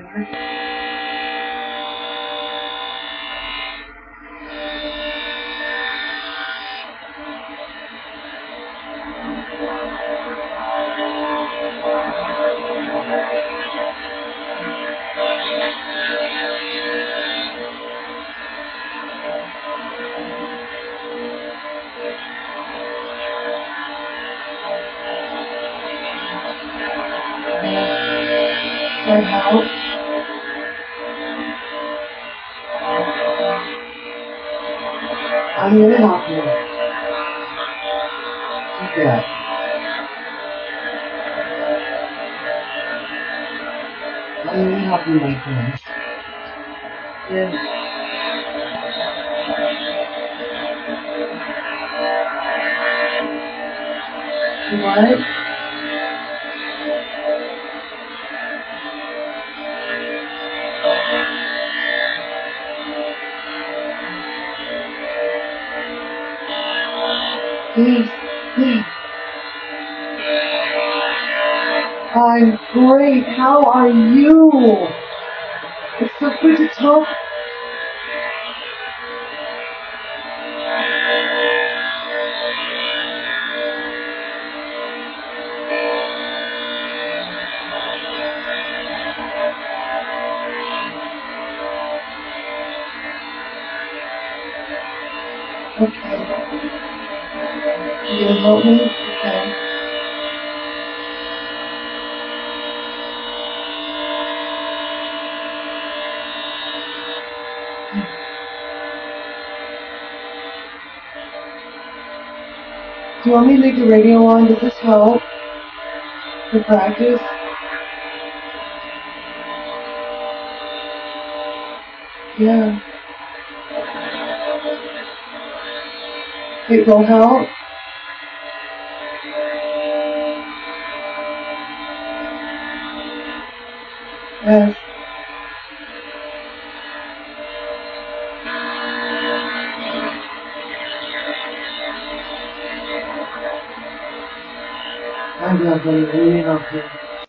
Can I help? I'm gonna help you. Yeah. I'm gonna help you, my friend. Yes. What? Yes. Yes. I'm great. How are you? It's so good to talk. Okay. You gonna help me? Okay. Do you want me to leave the radio on? Does this help to practice? Yeah. It will help? Yes. I love you. Really love you.